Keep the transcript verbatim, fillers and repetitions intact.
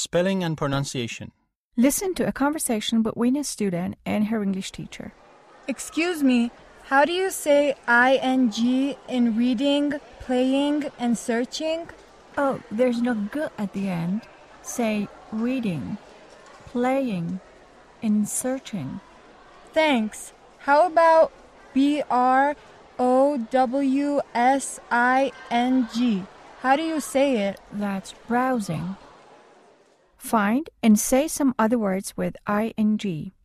Spelling and pronunciation. Listen to a conversation between a student and her English teacher. Excuse me, how do you say ing in reading, playing, and searching? Oh, there's no g at the end. Say reading, playing, and searching. Thanks. How about B R O W S I N G? How do you say it? That's browsing. Find and say some other words with ing.